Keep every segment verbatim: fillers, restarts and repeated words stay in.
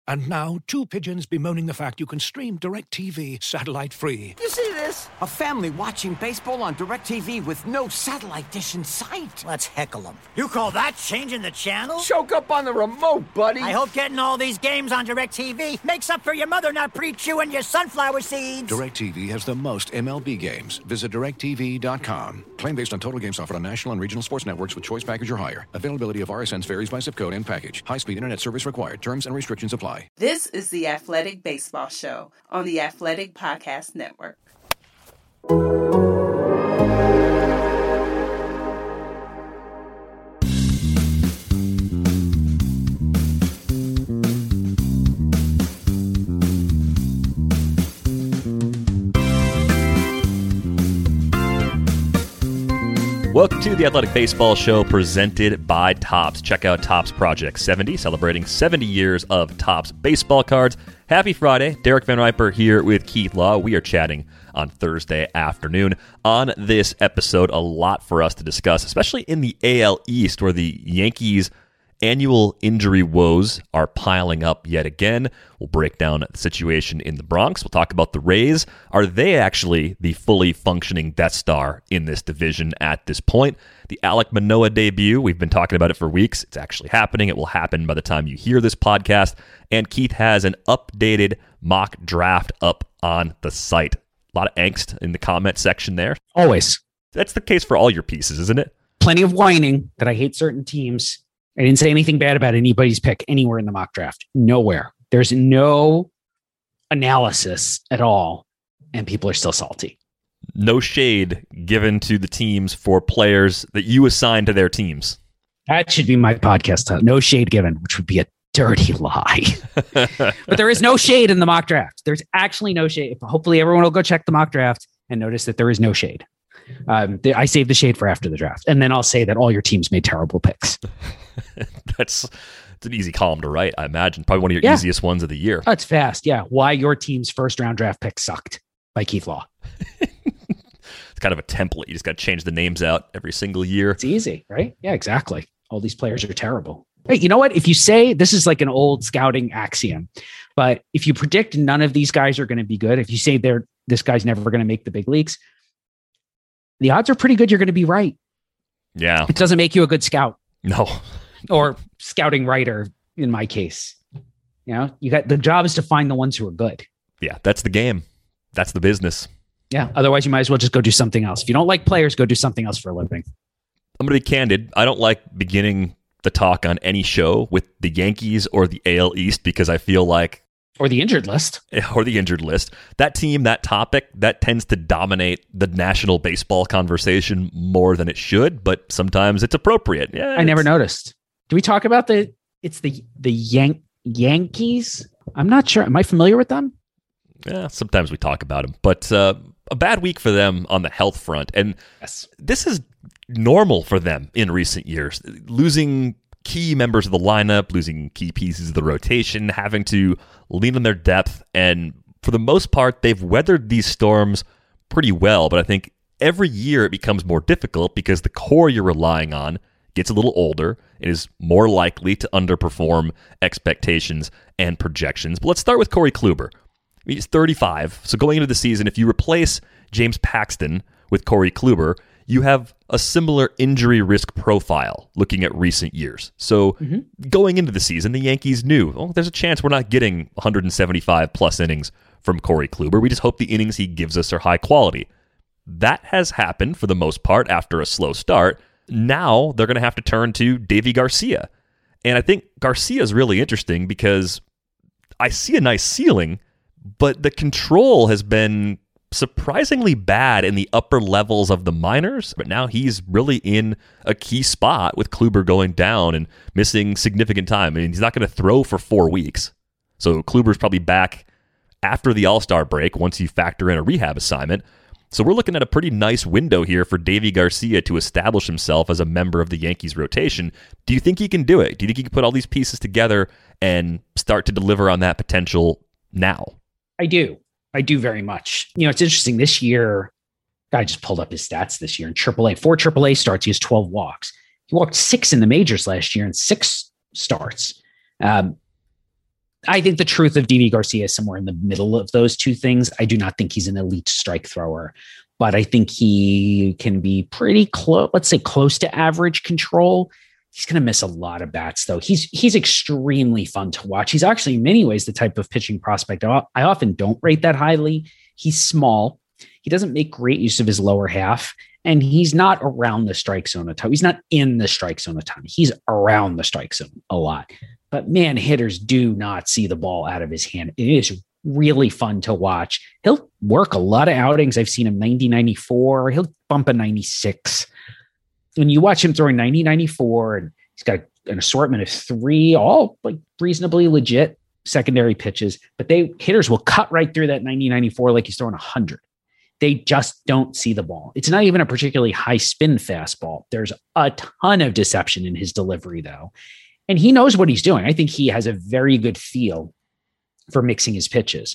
And now, two pigeons bemoaning the fact you can stream DirecTV satellite-free. You see this? A family watching baseball on DirecTV with no satellite dish in sight. Let's heckle them. You call that changing the channel? Choke up on the remote, buddy. I hope getting all these games on DirecTV makes up for your mother not pre-chewing your sunflower seeds. DirecTV has the most M L B games. Visit direct T V dot com. Claim based on total games offered on national and regional sports networks with choice package or higher. Availability of R S Ns varies by zip code and package. High-speed internet service required. Terms and restrictions apply. This is the Athletic Baseball Show on the Athletic Podcast Network. Welcome to the Athletic Baseball Show presented by Topps. Check out Topps Project seventy, celebrating seventy years of Topps baseball cards. Happy Friday. Derek Van Riper here with Keith Law. We are chatting on Thursday afternoon. On this episode, a lot for us to discuss, especially in the A L East, where the Yankees' annual injury woes are piling up yet again. We'll break down the situation in the Bronx. We'll talk about the Rays. Are they actually the fully functioning Death Star in this division at this point? The Alek Manoah debut, we've been talking about it for weeks. It's actually happening. It will happen by the time you hear this podcast. And Keith has an updated mock draft up on the site. A lot of angst in the comment section there. Always. That's the case for all your pieces, isn't it? Plenty of whining that I hate certain teams. I didn't say anything bad about anybody's pick anywhere in the mock draft. Nowhere. There's no analysis at all, and people are still salty. No shade given to the teams for players that you assign to their teams. That should be my podcast title. No shade given, which would be a dirty lie. But there is no shade in the mock draft. There's actually no shade. Hopefully everyone will go check the mock draft and notice that there is no shade. Um, I saved the shade for after the draft. And then I'll say that all your teams made terrible picks. That's it's an easy column to write, I imagine. Probably one of your yeah. easiest ones of the year. Oh, it's fast. Yeah. Why your team's first round draft pick sucked by Keith Law. It's kind of a template. You just got to change the names out every single year. It's easy, right? Yeah, exactly. All these players are terrible. Hey, you know what? If you say this is like an old scouting axiom, but if you predict none of these guys are going to be good, if you say they're this guy's never going to make the big leagues, the odds are pretty good you're going to be right. Yeah. It doesn't make you a good scout. No. Or scouting writer in my case. You know, you got the job is to find the ones who are good. Yeah, that's the game. That's the business. Yeah. Otherwise, you might as well just go do something else. If you don't like players, go do something else for a living. I'm going to be candid. I don't like beginning the talk on any show with the Yankees or the A L East because I feel like Or the injured list. Or the injured list. That team, that topic, that tends to dominate the national baseball conversation more than it should, but sometimes it's appropriate. Yeah, I never noticed. Do we talk about the, it's the, the Yan- Yankees? I'm not sure. Am I familiar with them? Yeah, sometimes we talk about them, but uh, a bad week for them on the health front. And yes. This is normal for them in recent years. Losing key members of the lineup, losing key pieces of the rotation, having to lean on their depth. And for the most part, they've weathered these storms pretty well. But I think every year it becomes more difficult because the core you're relying on gets a little older and is more likely to underperform expectations and projections. But let's start with Corey Kluber. He's thirty-five. So going into the season, if you replace James Paxton with Corey Kluber, you have a similar injury risk profile looking at recent years. So mm-hmm. going into the season, the Yankees knew, well, there's a chance we're not getting one hundred seventy-five plus innings from Corey Kluber. We just hope the innings he gives us are high quality. That has happened for the most part after a slow start. Now they're going to have to turn to Deivi Garcia. And I think Garcia is really interesting because I see a nice ceiling, but the control has been surprisingly bad in the upper levels of the minors, but now he's really in a key spot with Kluber going down and missing significant time. I mean, he's not going to throw for four weeks. So Kluber's probably back after the All-Star break once you factor in a rehab assignment. So we're looking at a pretty nice window here for Deivi Garcia to establish himself as a member of the Yankees rotation. Do you think he can do it? Do you think he can put all these pieces together and start to deliver on that potential now? I do. I do very much. You know, it's interesting. This year, I just pulled up his stats this year in triple A. Four triple A starts, he has twelve walks. He walked six in the majors last year and six starts. Um, I think the truth of Deivi Garcia is somewhere in the middle of those two things. I do not think he's an elite strike thrower, but I think he can be pretty close, let's say close to average control. He's going to miss a lot of bats, though. He's he's extremely fun to watch. He's actually, in many ways, the type of pitching prospect I often don't rate that highly. He's small. He doesn't make great use of his lower half, and he's not around the strike zone a ton. He's not in the strike zone a ton. He's around the strike zone a lot. But man, hitters do not see the ball out of his hand. It is really fun to watch. He'll work a lot of outings. I've seen him ninety, ninety-four. He'll bump a ninety-six. When you watch him throwing ninety, ninety-four, and he's got an assortment of three, all like reasonably legit secondary pitches, but they hitters will cut right through that ninety, ninety-four like he's throwing one hundred. They just don't see the ball. It's not even a particularly high spin fastball. There's a ton of deception in his delivery, though. And he knows what he's doing. I think he has a very good feel for mixing his pitches.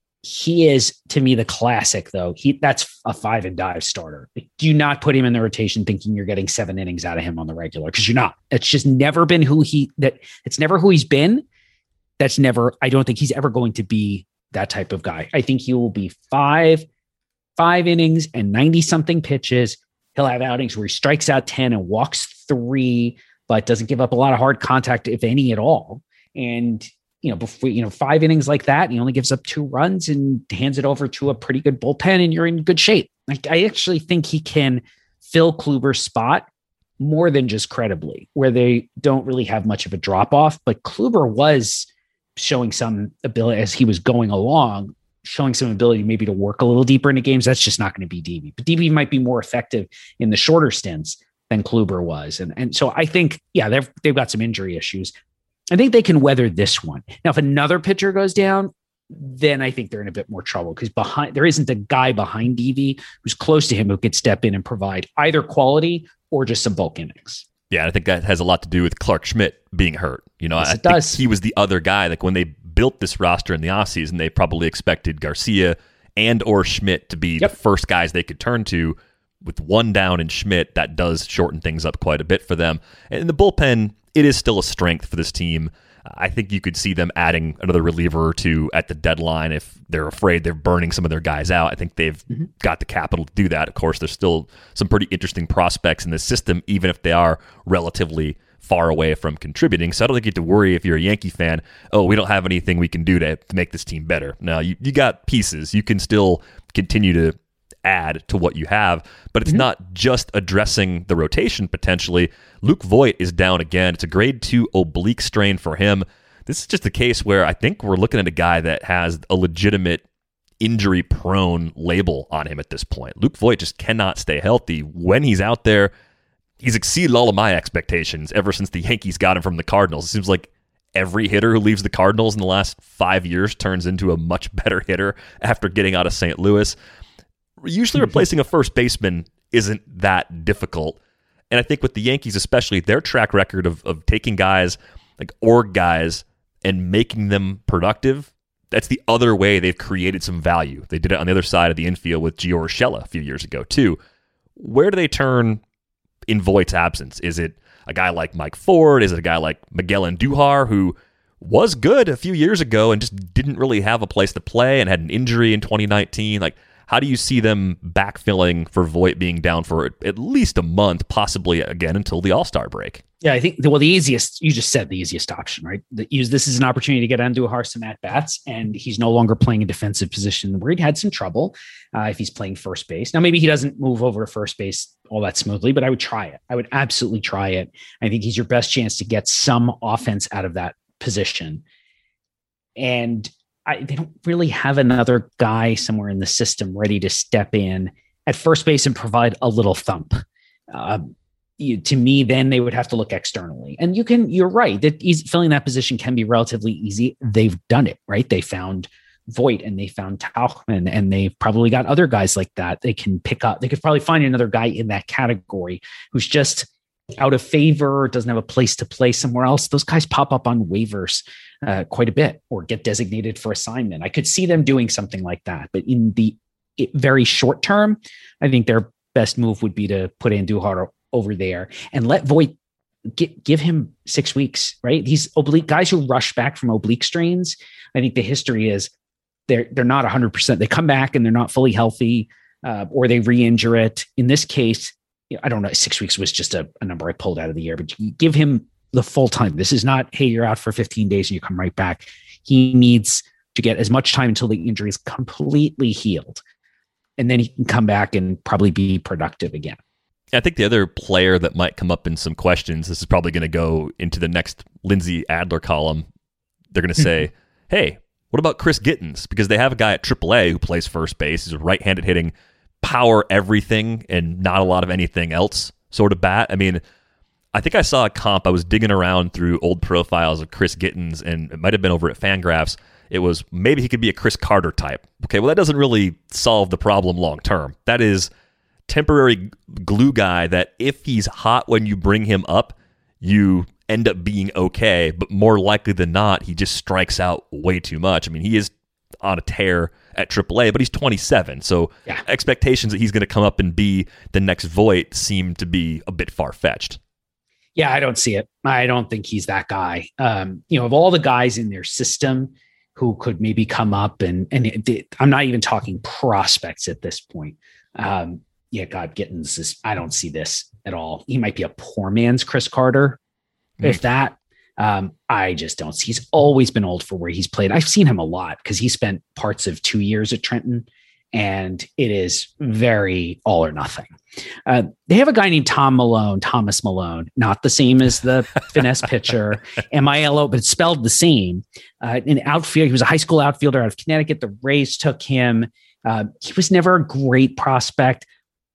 He is, to me, the classic, though. He that's a five and dive starter. Like, do not put him in the rotation thinking you're getting seven innings out of him on the regular, because you're not. It's just never been who he that it's never who he's been. That's never, I don't think he's ever going to be that type of guy. I think he will be five, five innings and ninety something pitches. He'll have outings where he strikes out ten and walks three, but doesn't give up a lot of hard contact, if any at all. And you know, before, you know, five innings like that, and he only gives up two runs and hands it over to a pretty good bullpen, and you're in good shape. Like, I actually think he can fill Kluber's spot more than just credibly, where they don't really have much of a drop off. But Kluber was showing some ability as he was going along, showing some ability maybe to work a little deeper into games. That's just not going to be Deivi. But Deivi might be more effective in the shorter stints than Kluber was. And, and so I think, yeah, they've, they've got some injury issues. I think they can weather this one. Now, if another pitcher goes down, then I think they're in a bit more trouble, because behind there isn't a guy behind Deivi who's close to him who could step in and provide either quality or just some bulk innings. Yeah, I think that has a lot to do with Clark Schmidt being hurt. You know, Yes, I it think does. he was the other guy. Like, when they built this roster in the offseason, they probably expected Garcia and or Schmidt to be Yep. the first guys they could turn to. With one down in Schmidt, that does shorten things up quite a bit for them. And in the bullpen, it is still a strength for this team. I think you could see them adding another reliever or two at the deadline if they're afraid they're burning some of their guys out. I think they've mm-hmm. got the capital to do that. Of course, there's still some pretty interesting prospects in the system, even if they are relatively far away from contributing. So I don't think you have to worry if you're a Yankee fan, oh, we don't have anything we can do to, to make this team better. No, you, you got pieces. You can still continue to add to what you have, but it's mm-hmm. not just addressing the rotation potentially. Luke Voit is down again. It's a grade two oblique strain for him. This is just a case where I think we're looking at a guy that has a legitimate injury-prone label on him at this point. Luke Voit just cannot stay healthy. When he's out there, he's exceeded all of my expectations ever since the Yankees got him from the Cardinals. It seems like every hitter who leaves the Cardinals in the last five years turns into a much better hitter after getting out of Saint Louis. Usually replacing a first baseman isn't that difficult. And I think with the Yankees especially, their track record of, of taking guys, like org guys, and making them productive, that's the other way they've created some value. They did it on the other side of the infield with Gio Urshela a few years ago too. Where do they turn in Voigt's absence? Is it a guy like Mike Ford? Is it a guy like Miguel Andujar, who was good a few years ago and just didn't really have a place to play and had an injury in twenty nineteen? Like, how do you see them backfilling for Voit being down for at least a month, possibly again until the All-Star break? Yeah, I think, well, the easiest, you just said the easiest option, right? The, use this is an opportunity to get Andujar some at-bats, and he's no longer playing a defensive position where he'd had some trouble uh, if he's playing first base. Now, maybe he doesn't move over to first base all that smoothly, but I would try it. I would absolutely try it. I think he's your best chance to get some offense out of that position. And I, they don't really have another guy somewhere in the system ready to step in at first base and provide a little thump. Uh, you, to me, then they would have to look externally. And you can, you're right, that easy, filling that position can be relatively easy. They've done it, right? They found Voit and they found Tauchman, and they've probably got other guys like that they can pick up. They could probably find another guy in that category who's just out of favor, doesn't have a place to play somewhere else. Those guys pop up on waivers uh, quite a bit or get designated for assignment. I could see them doing something like that, but in the very short term, I think their best move would be to put Andujar over there and let Voit G- give him six weeks, right? These oblique guys who rush back from oblique strains, I think the history is they're they're not one hundred percent. They come back and they're not fully healthy, uh, or they re-injure it. In this case, you know, I don't know, six weeks was just a, a number I pulled out of the air, but you give him the full time. This is not, hey, you're out for fifteen days and you come right back. He needs to get as much time until the injury is completely healed. And then he can come back and probably be productive again. I think the other player that might come up in some questions, this is probably going to go into the next Lindsey Adler column. They're going to say, hey, what about Chris Gittens? Because they have a guy at triple A who plays first base. He's a right-handed hitting, power everything and not a lot of anything else sort of bat. I mean, I think I saw a comp. I was digging around through old profiles of Chris Gittens, and it might have been over at Fangraphs. It was maybe he could be a Chris Carter type. Okay, well, that doesn't really solve the problem long term. That is temporary glue guy that if he's hot when you bring him up, you end up being okay, but more likely than not, he just strikes out way too much. I mean, he is on a tear at triple A, but he's twenty-seven, so yeah. Expectations that he's going to come up and be the next Voit seem to be a bit far-fetched. Yeah, I don't see it. I don't think he's that guy. Um, you know, of all the guys in their system who could maybe come up and, and it, I'm not even talking prospects at this point. Um, yeah, God, Gittens is, I don't see this at all. He might be a poor man's Chris Carter, mm. if that. Um, I just don't see. He's always been old for where he's played. I've seen him a lot because he spent parts of two years at Trenton, and it is very all or nothing. Uh, they have a guy named Tom Malone, Thomas Malone, not the same as the finesse pitcher, M I L O, but it's spelled the same. Uh, in outfield, he was a high school outfielder out of Connecticut. The Rays took him. Uh, he was never a great prospect,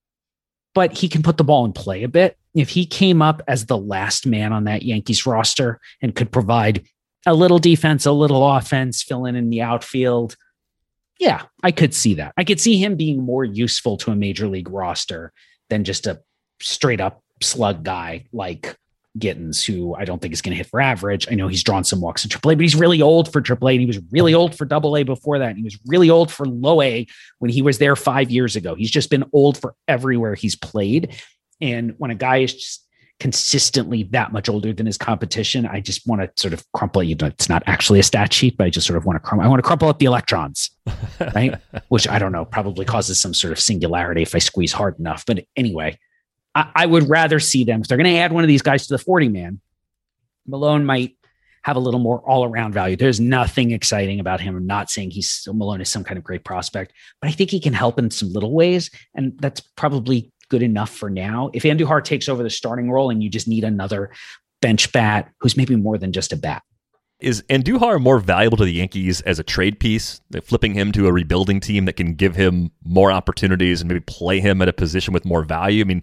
but he can put the ball in play a bit. If he came up as the last man on that Yankees roster and could provide a little defense, a little offense, fill in in the outfield, yeah, I could see that. I could see him being more useful to a major league roster than just a straight up slug guy like Gittens, who I don't think is going to hit for average. I know he's drawn some walks in triple A, but he's really old for triple A, and he was really old for double A before that. And he was really old for low A when he was there five years ago. He's just been old for everywhere he's played. And when a guy is just consistently that much older than his competition, I just want to sort of crumple it. You know, it's not actually a stat sheet, but I just sort of want to crumple. I want to crumple up the electrons, right? Which I don't know, probably causes some sort of singularity if I squeeze hard enough. But anyway, I, I would rather see them. If they're going to add one of these guys to the forty man, Malone might have a little more all around value. There's nothing exciting about him. I'm not saying he's Malone is some kind of great prospect, but I think he can help in some little ways. And that's probably good enough for now. If Andujar takes over the starting role and you just need another bench bat who's maybe more than just a bat. Is Andujar more valuable to the Yankees as a trade piece? They're flipping him to a rebuilding team that can give him more opportunities and maybe play him at a position with more value? I mean,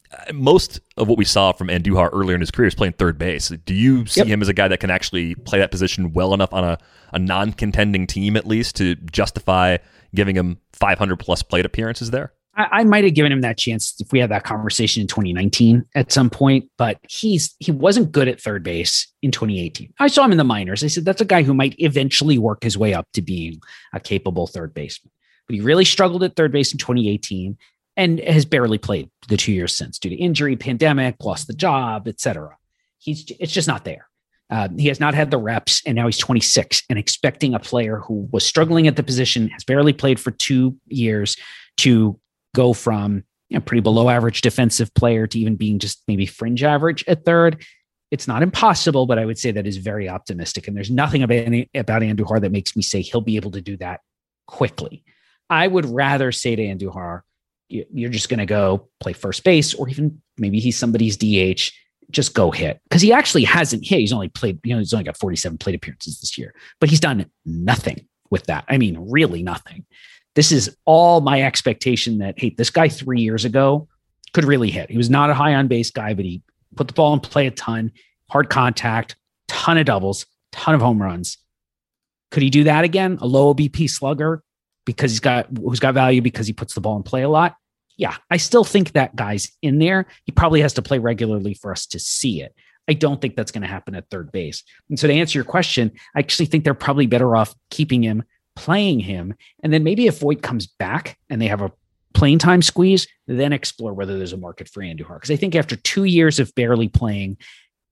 most of what we saw from Andujar earlier in his career is playing third base. Do you see yep. him as a guy that can actually play that position well enough on a, a non-contending team at least to justify giving him five hundred plus plate appearances there? I, I might have given him that chance if we had that conversation in twenty nineteen at some point, but he's he wasn't good at third base in twenty eighteen. I saw him in the minors. I said, that's a guy who might eventually work his way up to being a capable third baseman. But he really struggled at third base in twenty eighteen and has barely played the two years since due to injury, pandemic, lost the job, et cetera. He's it's just not there. Uh, he has not had the reps, and now he's twenty-six, and expecting a player who was struggling at the position, has barely played for two years, to go from a pretty below average defensive player to even being just maybe fringe average at third. It's not impossible, but I would say that is very optimistic. And there's nothing about, any, about Andujar that makes me say he'll be able to do that quickly. I would rather say to Andujar, you're just going to go play first base, or even maybe he's somebody's D H, just go hit. Because he actually hasn't hit. He's only played, you know, he's only got forty-seven plate appearances this year, but he's done nothing with that. I mean, really nothing. This is all my expectation that, hey, this guy three years ago could really hit. He was not a high on base guy, but he put the ball in play a ton, hard contact, ton of doubles, ton of home runs. Could he do that again? A low O B P slugger because he's got, who's got value because he puts the ball in play a lot. Yeah, I still think that guy's in there. He probably has to play regularly for us to see it. I don't think that's going to happen at third base. And so to answer your question, I actually think they're probably better off keeping him, playing him, and then maybe if Voit comes back and they have a playing time squeeze, then explore whether there's a market for Andujar. Because I think after two years of barely playing,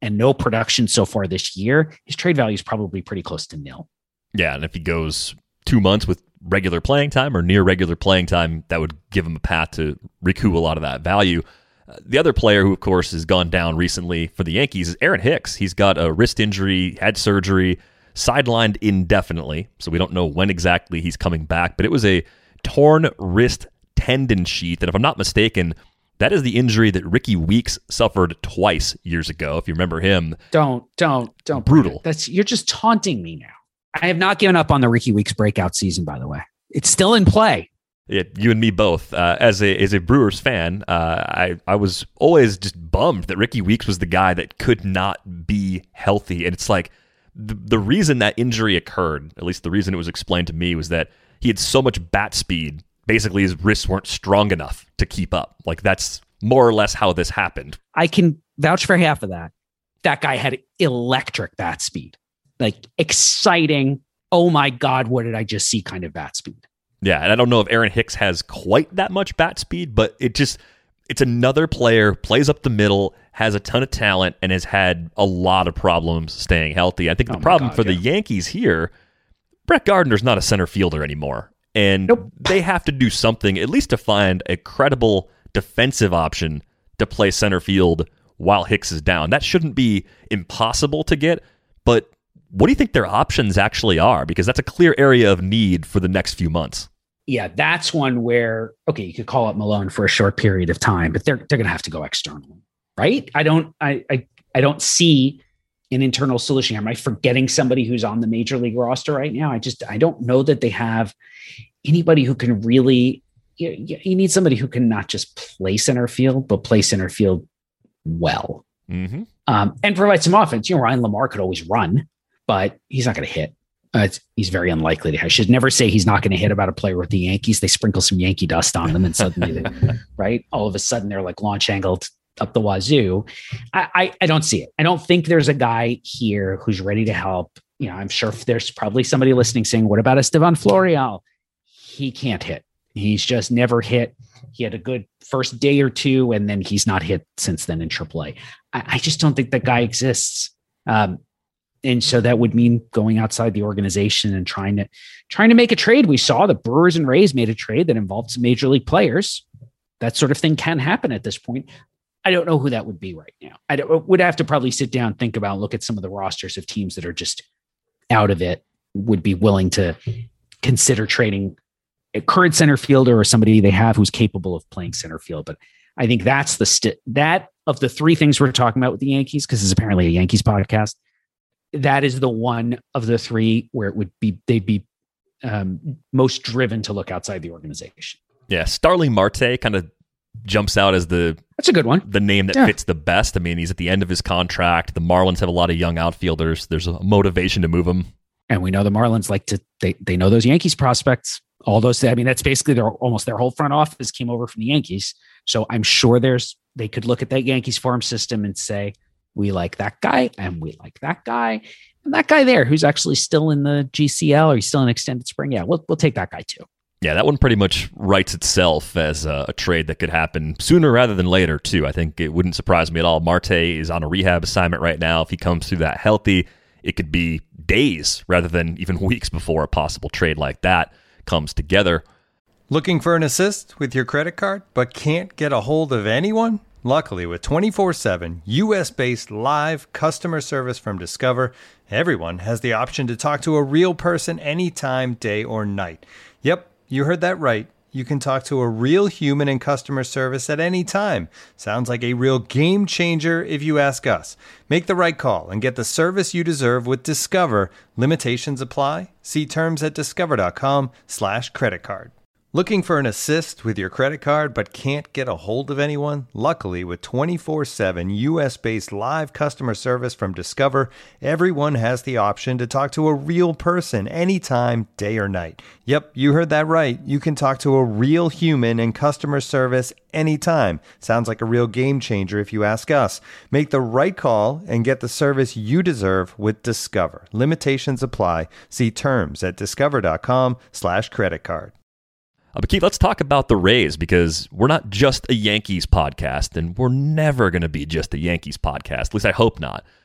and no production so far this year, his trade value is probably pretty close to nil. Yeah, and if he goes two months with regular playing time or near regular playing time, that would give him a path to recoup a lot of that value. Uh, the other player who, of course, has gone down recently for the Yankees is Aaron Hicks. He's got a wrist injury, had surgery, sidelined indefinitely, so we don't know when exactly he's coming back, but it was a torn wrist tendon sheath, and if I'm not mistaken, that is the injury that Ricky Weeks suffered twice years ago, if you remember him. Don't, don't, don't. Brutal. That's You're just taunting me now. I have not given up on the Ricky Weeks breakout season, by the way. It's still in play. Yeah, you and me both. Uh, as a as a Brewers fan, uh, I I was always just bummed that Ricky Weeks was the guy that could not be healthy. And it's like the, the reason that injury occurred, at least the reason it was explained to me, was that he had so much bat speed. Basically, his wrists weren't strong enough to keep up. Like, that's more or less how this happened. I can vouch for half of that. That guy had electric bat speed. Like, exciting. Oh my God, what did I just see kind of bat speed? Yeah, and I don't know if Aaron Hicks has quite that much bat speed, but it just, it's another player, plays up the middle, has a ton of talent, and has had a lot of problems staying healthy. I think the oh problem God, for yeah. the Yankees here, Brett Gardner's not a center fielder anymore. And nope. They have to do something, at least to find a credible defensive option to play center field while Hicks is down. That shouldn't be impossible to get, but what do you think their options actually are? Because that's a clear area of need for the next few months. Yeah, that's one where, okay, you could call up Malone for a short period of time, but they're they're going to have to go external, right? I don't I, I I don't see an internal solution. Am I forgetting somebody who's on the major league roster right now? I just I don't know that they have anybody who can really. You, you need somebody who can not just play center field, but play center field well, mm-hmm. um, and provide some offense. You know, Ryan Lamar could always run, but he's not going to hit. Uh, it's, he's very unlikely to. I should never say he's not going to hit about a player with the Yankees. They sprinkle some Yankee dust on them, and suddenly, they, right, all of a sudden they're like launch angled up the wazoo. I, I I don't see it. I don't think there's a guy here who's ready to help. You know, I'm sure there's probably somebody listening saying, "What about Estevan Florial?" He can't hit. He's just never hit. He had a good first day or two, and then he's not hit since then in triple A. I, I just don't think that guy exists. Um, And so that would mean going outside the organization and trying to trying to make a trade. We saw the Brewers and Rays made a trade that involved some major league players. That sort of thing can happen at this point. I don't know who that would be right now. I don't, would have to probably sit down, think about, look at some of the rosters of teams that are just out of it, would be willing to consider trading a current center fielder or somebody they have who's capable of playing center field. But I think that's the st- that of the three things we're talking about with the Yankees, because it's apparently a Yankees podcast. That is the one of the three where it would be, they'd be um, most driven to look outside the organization. Yeah. Starling Marte kind of jumps out as the, that's a good one. The name that yeah. fits the best. I mean, he's at the end of his contract. The Marlins have a lot of young outfielders. There's a motivation to move him. And we know the Marlins like to, they, they know those Yankees prospects, all those. I mean, that's basically their, almost their whole front office came over from the Yankees. So I'm sure there's, they could look at that Yankees farm system and say, we like that guy and we like that guy and that guy there who's actually still in the G C L or he's still in extended spring. Yeah, we'll we'll take that guy too. Yeah, that one pretty much writes itself as a, a trade that could happen sooner rather than later too. I think it wouldn't surprise me at all. Marte is on a rehab assignment right now. If he comes through that healthy, it could be days rather than even weeks before a possible trade like that comes together. Looking for an assist with your credit card but can't get a hold of anyone? Luckily, with twenty-four seven U S-based live customer service from Discover, everyone has the option to talk to a real person anytime, day or night. Yep, you heard that right. You can talk to a real human in customer service at any time. Sounds like a real game changer if you ask us. Make the right call and get the service you deserve with Discover. Limitations apply. See terms at discover.com slash credit card. Looking for an assist with your credit card but can't get a hold of anyone? Luckily, with twenty-four seven U S-based live customer service from Discover, everyone has the option to talk to a real person anytime, day or night. Yep, you heard that right. You can talk to a real human in customer service anytime. Sounds like a real game changer if you ask us. Make the right call and get the service you deserve with Discover. Limitations apply. See terms at discover.com slash credit card. Uh, but Keith, let's talk about the Rays, because we're not just a Yankees podcast, and we're never going to be just a Yankees podcast. At least I hope not.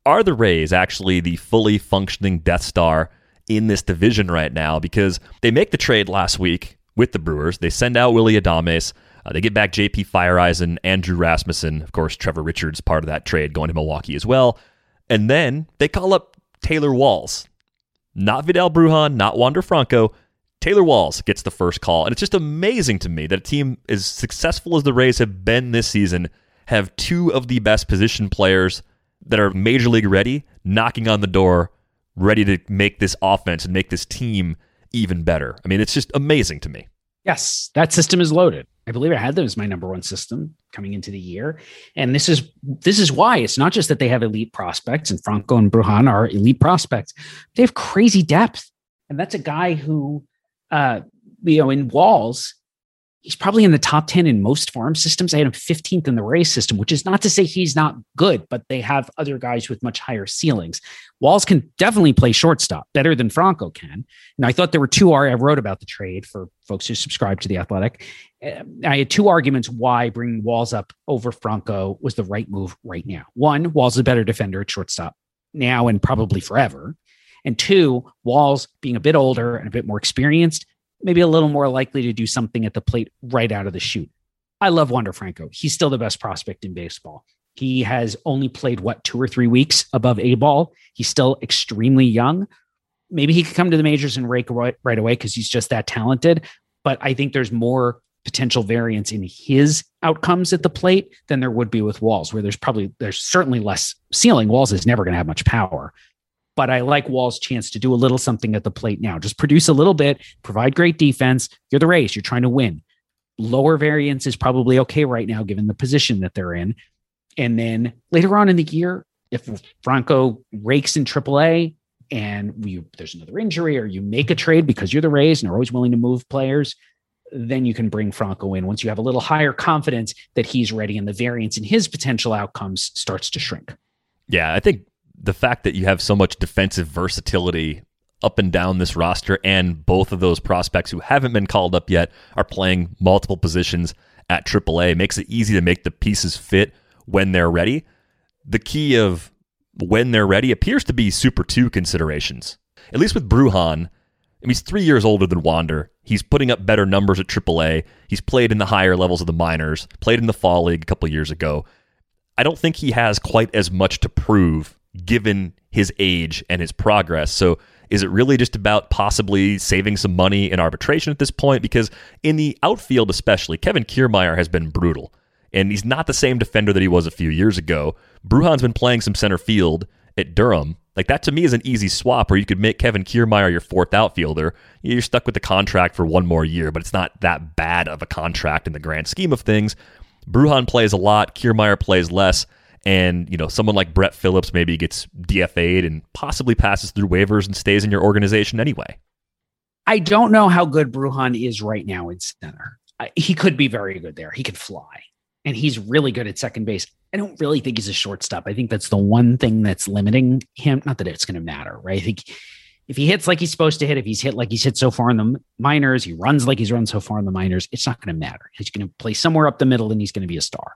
are the Rays actually the fully functioning Death Star in this division right now? Because they make the trade last week with the Brewers. They send out Willy Adames. Uh, they get back J P Fireeisen, Andrew Rasmussen. Of course, Trevor Richards, part of that trade, going to Milwaukee as well. And then they call up Taylor Walls. Not Vidal Brujan, not Wander Franco. Taylor Walls gets the first call. And it's just amazing to me that a team as successful as the Rays have been this season have two of the best position players that are major league ready, knocking on the door, ready to make this offense and make this team even better. I mean, it's just amazing to me. Yes, that system is loaded. I believe I had them as my number one system coming into the year. And this is this is why it's not just that they have elite prospects, and Franco and Brujan are elite prospects. They have crazy depth. And that's a guy who, uh, you know, in Walls, he's probably in the top ten in most farm systems. I had him fifteenth in the Rays system, which is not to say he's not good, but they have other guys with much higher ceilings. Walls can definitely play shortstop better than Franco can. And I thought there were two, I wrote about the trade for folks who subscribe to The Athletic. I had two arguments why bringing Walls up over Franco was the right move right now. One, Walls is a better defender at shortstop now and probably forever. And two, Walls being a bit older and a bit more experienced, maybe a little more likely to do something at the plate right out of the chute. I love Wander Franco. He's still the best prospect in baseball. He has only played, what, two or three weeks above A ball. He's still extremely young. Maybe he could come to the majors and rake right, right away because he's just that talented. But I think there's more potential variance in his outcomes at the plate than there would be with Walls, where there's probably, there's certainly less ceiling. Walls is never going to have much power. But I like Walls' chance to do a little something at the plate now. Just produce a little bit, provide great defense. You're the Rays. You're trying to win. Lower variance is probably okay right now, given the position that they're in. And then later on in the year, if Franco rakes in triple A and we, there's another injury, or you make a trade because you're the Rays and are always willing to move players, then you can bring Franco in once you have a little higher confidence that he's ready and the variance in his potential outcomes starts to shrink. Yeah, I think the fact that you have so much defensive versatility up and down this roster, and both of those prospects who haven't been called up yet are playing multiple positions at triple A makes it easy to make the pieces fit when they're ready. The key of when they're ready appears to be Super two considerations. At least with Brujan, I mean, he's three years older than Wander. He's putting up better numbers at triple A. He's played in the higher levels of the minors, played in the fall league a couple years ago. I don't think he has quite as much to prove given his age and his progress. So is it really just about possibly saving some money in arbitration at this point? Because in the outfield especially, Kevin Kiermaier has been brutal. And he's not the same defender that he was a few years ago. Brujan's been playing some center field at Durham. Like, that to me is an easy swap where you could make Kevin Kiermaier your fourth outfielder. You're stuck with the contract for one more year, but it's not that bad of a contract in the grand scheme of things. Brujan plays a lot. Kiermaier plays less. And, you know, someone like Brett Phillips maybe gets D F A'd and possibly passes through waivers and stays in your organization anyway. I don't know how good Brujan is right now in center. I, he could be very good there. He could fly. And he's really good at second base. I don't really think he's a shortstop. I think that's the one thing that's limiting him. Not that it's going to matter, right? I think if he hits like he's supposed to hit, if he's hit like he's hit so far in the minors, he runs like he's run so far in the minors, it's not going to matter. He's going to play somewhere up the middle and he's going to be a star.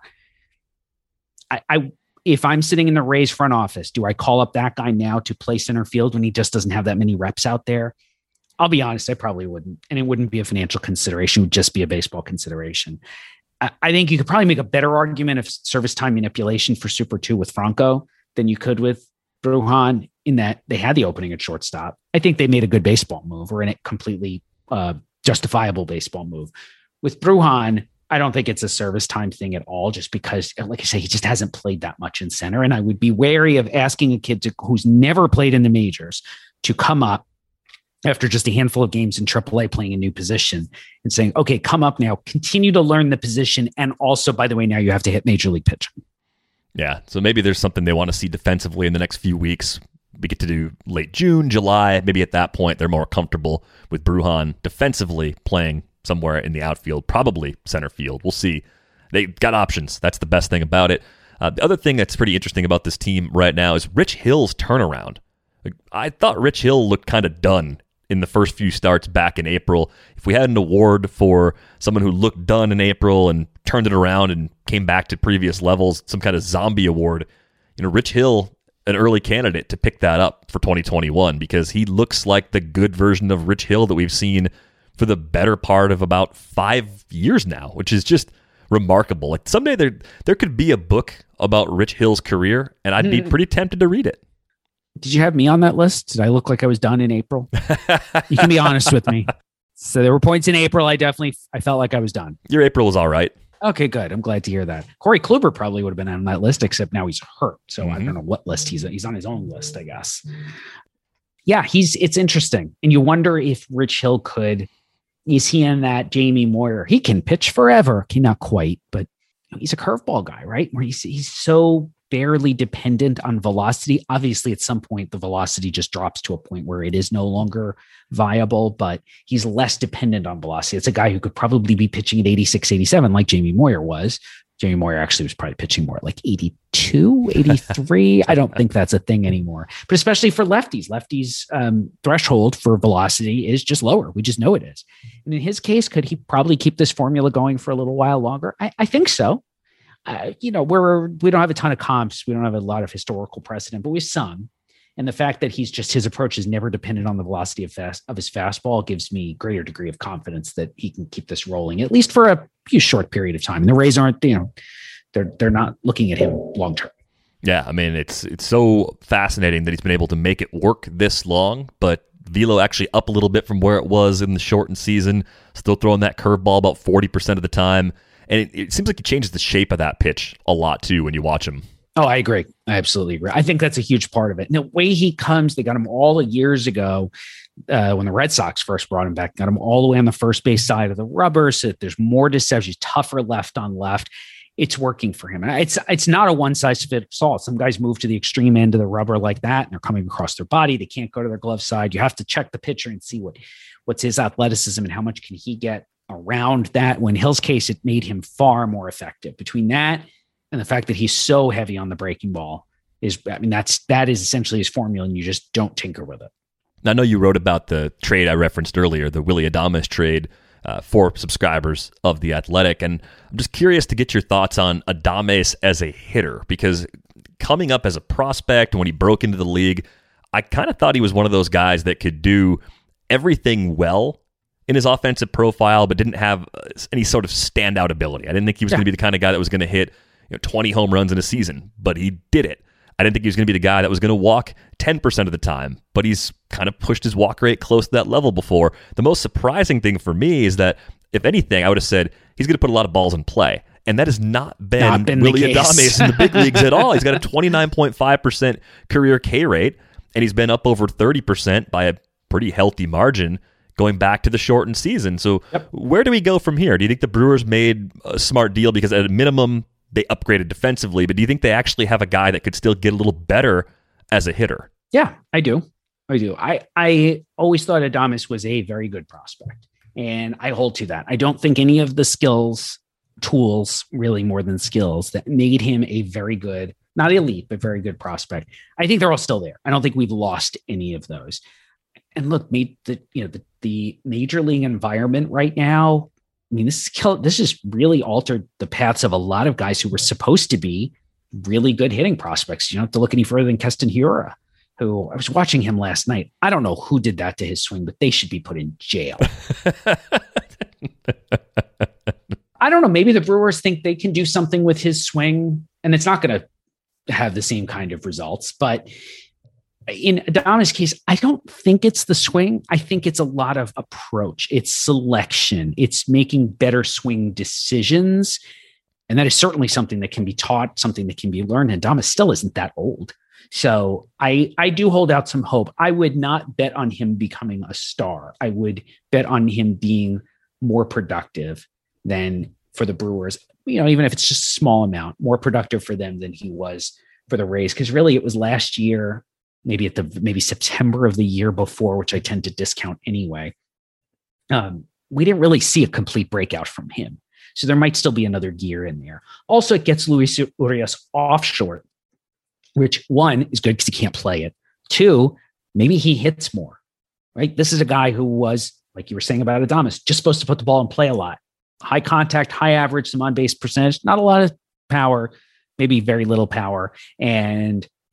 I, I if I'm sitting in the Rays front office, do I call up that guy now to play center field when he just doesn't have that many reps out there? I'll be honest, I probably wouldn't. And it wouldn't be a financial consideration. It would just be a baseball consideration. I think you could probably make a better argument of service time manipulation for Super two with Franco than you could with Brujan, in that they had the opening at shortstop. I think they made a good baseball move, or in a completely uh, justifiable baseball move. With Brujan, I don't think it's a service time thing at all, just because, like I say, he just hasn't played that much in center. And I would be wary of asking a kid to, who's never played in the majors to come up after just a handful of games in triple A playing a new position and saying, okay, come up now, continue to learn the position. And also, by the way, now you have to hit major league pitching. Yeah. So maybe there's something they want to see defensively in the next few weeks. We get to do late June, July. Maybe at that point, they're more comfortable with Brujan defensively playing somewhere in the outfield, probably center field. We'll see. They got options. That's the best thing about it. Uh, the other thing that's pretty interesting about this team right now is Rich Hill's turnaround. Like, I thought Rich Hill looked kind of done in the first few starts back in April. If we had an award for someone who looked done in April and turned it around and came back to previous levels, some kind of zombie award, you know, Rich Hill an early candidate to pick that up for twenty twenty-one because he looks like the good version of Rich Hill that we've seen for the better part of about five years now, which is just remarkable. Like someday there there could be a book about Rich Hill's career, and I'd be pretty tempted to read it. Did you have me on that list? Did I look like I was done in April? You can be honest with me. So there were points in April I definitely I felt like I was done. Your April was all right. Okay, good. I'm glad to hear that. Corey Kluber probably would have been on that list, except now he's hurt. So mm-hmm. I don't know what list he's on. He's on his own list, I guess. Yeah, he's it's interesting. And you wonder if Rich Hill could, is he in that Jamie Moyer? He can pitch forever. He not quite, but he's a curveball guy, right? Where he's he's so barely dependent on velocity. Obviously, at some point, the velocity just drops to a point where it is no longer viable, but he's less dependent on velocity. It's a guy who could probably be pitching at eighty-six, eighty-seven like Jamie Moyer was. Jamie Moyer actually was probably pitching more at like eighty-two, eighty-three. I don't think that's a thing anymore, but especially for lefties, lefties um, threshold for velocity is just lower. We just know it is. And in his case, could he probably keep this formula going for a little while longer? I, I think so. Uh, you know, we're, we don't have a ton of comps. We don't have a lot of historical precedent, but we have some. And the fact that he's just, his approach is never dependent on the velocity of fast of his fastball gives me greater degree of confidence that he can keep this rolling, at least for a few short period of time. And the Rays aren't, you know, they're, they're not looking at him long-term. Yeah. I mean, it's, it's so fascinating that he's been able to make it work this long, but velo actually up a little bit from where it was in the shortened season, still throwing that curveball about forty percent of the time. And it, it seems like he changes the shape of that pitch a lot, too, when you watch him. Oh, I agree. I absolutely agree. I think that's a huge part of it. And the way he comes, they got him all the years ago uh, when the Red Sox first brought him back, got him all the way on the first base side of the rubber so that there's more deception, he's tougher left on left. It's working for him. And it's, it's not a one-size-fits-all. Some guys move to the extreme end of the rubber like that, and they're coming across their body. They can't go to their glove side. You have to check the pitcher and see what what's his athleticism and how much can he get around that. When Hill's case, it made him far more effective. Between that and the fact that he's so heavy on the breaking ball is, I mean, that's, that is essentially his formula, and you just don't tinker with it. I know you wrote about the trade I referenced earlier, the Willy Adames trade uh, for subscribers of The Athletic. And I'm just curious to get your thoughts on Adames as a hitter, because coming up as a prospect, when he broke into the league, I kind of thought he was one of those guys that could do everything well in his offensive profile, but didn't have any sort of standout ability. I didn't think he was yeah. going to be the kind of guy that was going to hit you know, twenty home runs in a season, but he did it. I didn't think he was going to be the guy that was going to walk ten percent of the time, but he's kind of pushed his walk rate close to that level before. The most surprising thing for me is that, if anything, I would have said he's going to put a lot of balls in play. And that has not been, not been Willy Adames in the big leagues at all. He's got a twenty-nine point five percent career K rate, and he's been up over thirty percent by a pretty healthy margin going back to the shortened season. So yep. Where do we go from here? Do you think the Brewers made a smart deal because at a minimum they upgraded defensively, but do you think they actually have a guy that could still get a little better as a hitter? Yeah, I do. I do. I, I always thought Adames was a very good prospect, and I hold to that. I don't think any of the skills, tools, really more than skills, that made him a very good, not elite, but very good prospect. I think they're all still there. I don't think we've lost any of those. And look, made the you know the, the major league environment right now, I mean, this is kill, this has really altered the paths of a lot of guys who were supposed to be really good hitting prospects. You don't have to look any further than Keston Hiura, who I was watching him last night. I don't know who did that to his swing, but they should be put in jail. I don't know. Maybe the Brewers think they can do something with his swing, and it's not going to have the same kind of results, but in Adames' case, I don't think it's the swing. I think it's a lot of approach. It's selection. It's making better swing decisions. And that is certainly something that can be taught, something that can be learned. And Adames still isn't that old. So I, I do hold out some hope. I would not bet on him becoming a star. I would bet on him being more productive than for the Brewers, you know, even if it's just a small amount, more productive for them than he was for the Rays. Because really it was last year, maybe at the maybe September of the year before, which I tend to discount anyway. Um, we didn't really see a complete breakout from him. So there might still be another gear in there. Also, it gets Luis Urias off short, which one is good because he can't play it. Two, maybe he hits more, right? This is a guy who was, like you were saying about Adames, just supposed to put the ball in play a lot. High contact, high average, some on-base percentage, not a lot of power, maybe very little power. And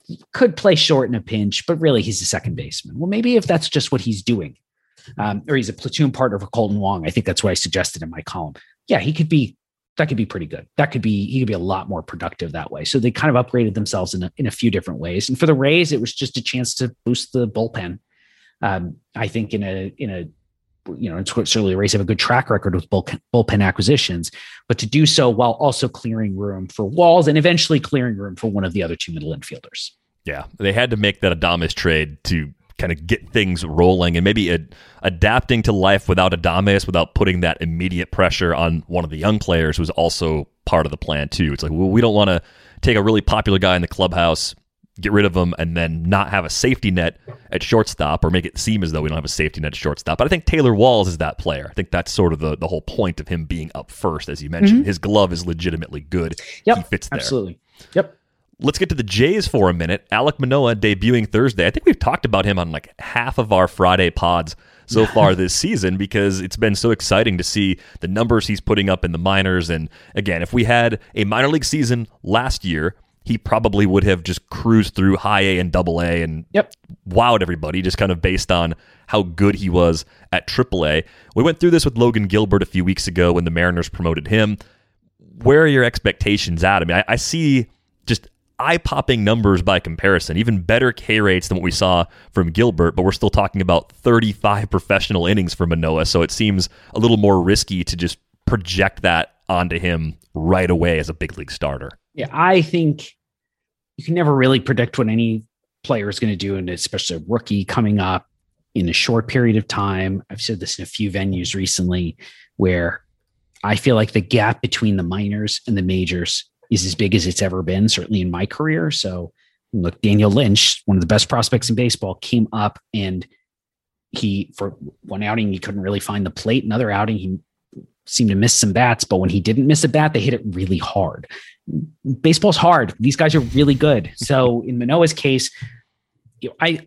could play short in a pinch, but really he's a second baseman. Well, maybe if that's just what he's doing, um, or he's a platoon partner for Colton Wong. I think that's what I suggested in my column. Yeah, he could be, that could be pretty good. That could be, he could be a lot more productive that way. So they kind of upgraded themselves in a, in a few different ways. And for the Rays, it was just a chance to boost the bullpen. Um, I think in a, in a, you know, certainly the Rays have a good track record with bullpen, bullpen acquisitions, but to do so while also clearing room for Walls and eventually clearing room for one of the other two middle infielders. Yeah, they had to make that Adames trade to kind of get things rolling and maybe ad- adapting to life without Adames, without putting that immediate pressure on one of the young players was also part of the plan too. It's like, well, we don't want to take a really popular guy in the clubhouse, get rid of him, and then not have a safety net at shortstop or make it seem as though we don't have a safety net at shortstop. But I think Taylor Walls is that player. I think that's sort of the, the whole point of him being up first, as you mentioned. Mm-hmm. His glove is legitimately good. Yep, he fits there. Absolutely. Yep. Let's get to the Jays for a minute. Alek Manoah debuting Thursday. I think we've talked about him on like half of our Friday pods so far this season because it's been so exciting to see the numbers he's putting up in the minors. And again, if we had a minor league season last year, he probably would have just cruised through high A and double A and yep. wowed everybody just kind of based on how good he was at triple A. We went through this with Logan Gilbert a few weeks ago when the Mariners promoted him. Where are your expectations at? I mean, I, I see just eye-popping numbers by comparison, even better K rates than what we saw from Gilbert, but we're still talking about thirty-five professional innings for Manoah, so it seems a little more risky to just project that onto him right away as a big league starter. Yeah, I think you can never really predict what any player is going to do, and especially a rookie coming up in a short period of time. I've said this in a few venues recently where I feel like the gap between the minors and the majors is as big as it's ever been, certainly in my career. So look, Daniel Lynch, one of the best prospects in baseball, came up and he, for one outing, he couldn't really find the plate. Another outing, he seemed to miss some bats, but when he didn't miss a bat, they hit it really hard. Baseball's hard. These guys are really good. So in Manoah's case, you know, I,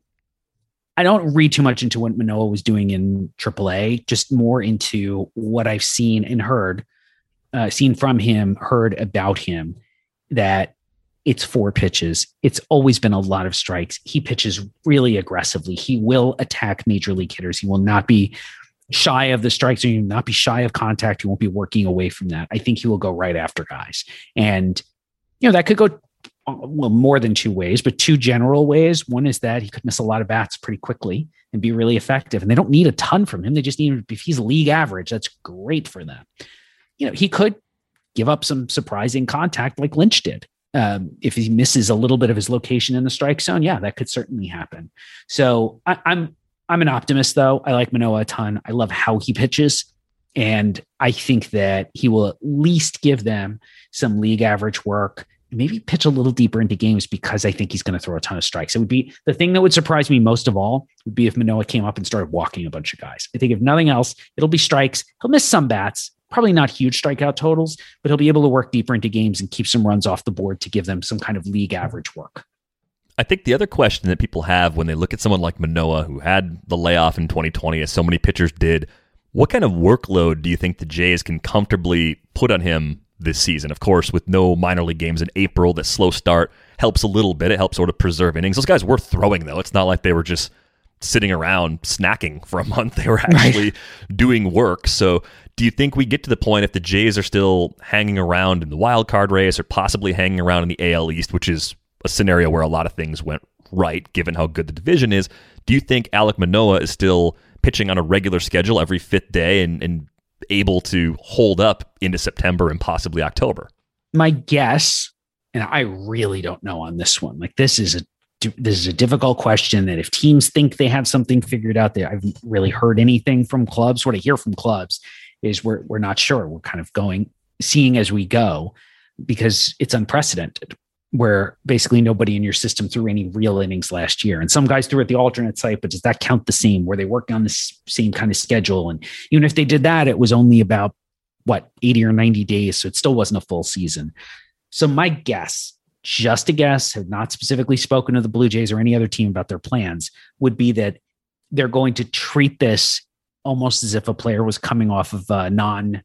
I don't read too much into what Manoah was doing in triple A, just more into what I've seen and heard, uh, seen from him, heard about him, that it's four pitches. It's always been a lot of strikes. He pitches really aggressively. He will attack major league hitters. He will not be shy of the strikes, or he will not be shy of contact. He won't be working away from that. I think he will go right after guys. And, you know, that could go well, more than two ways, but two general ways. One is that he could miss a lot of bats pretty quickly and be really effective. And they don't need a ton from him. They just need, if he's league average, that's great for them. You know, he could give up some surprising contact like Lynch did. Um, if he misses a little bit of his location in the strike zone, yeah, that could certainly happen. So I, I'm, I'm an optimist though. I like Manoah a ton. I love how he pitches. And I think that he will at least give them some league average work, maybe pitch a little deeper into games, because I think he's going to throw a ton of strikes. It would be the thing that would surprise me most of all would be if Manoah came up and started walking a bunch of guys. I think if nothing else, it'll be strikes. He'll miss some bats, probably not huge strikeout totals, but he'll be able to work deeper into games and keep some runs off the board to give them some kind of league average work. I think the other question that people have when they look at someone like Manoah, who had the layoff in twenty twenty, as so many pitchers did, what kind of workload do you think the Jays can comfortably put on him this season? Of course, with no minor league games in April, that slow start helps a little bit. It helps sort of preserve innings. Those guys were throwing, though. It's not like they were just sitting around snacking for a month. They were actually right. doing work. So do you think we get to the point, if the Jays are still hanging around in the wild card race or possibly hanging around in the A L East, which is a scenario where a lot of things went right, given how good the division is, do you think Alek Manoah is still pitching on a regular schedule every fifth day and, and able to hold up into September and possibly October? My guess, and I really don't know on this one, like this is a this is a difficult question that if teams think they have something figured out there, I haven't really heard anything from clubs. What I hear from clubs is we're we're not sure. We're kind of going, seeing as we go, because it's unprecedented, where basically nobody in your system threw any real innings last year. And some guys threw at the alternate site, but does that count the same? Were they working on the same kind of schedule? And even if they did that, it was only about, what, eighty or ninety days. So it still wasn't a full season. So my guess, just a guess, have not specifically spoken to the Blue Jays or any other team about their plans, would be that they're going to treat this almost as if a player was coming off of a non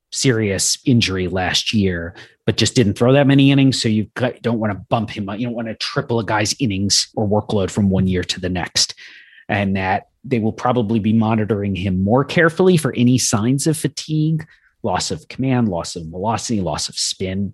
serious injury last year, but just didn't throw that many innings. So you don't want to bump him up. You don't want to triple a guy's innings or workload from one year to the next. And that they will probably be monitoring him more carefully for any signs of fatigue, loss of command, loss of velocity, loss of spin,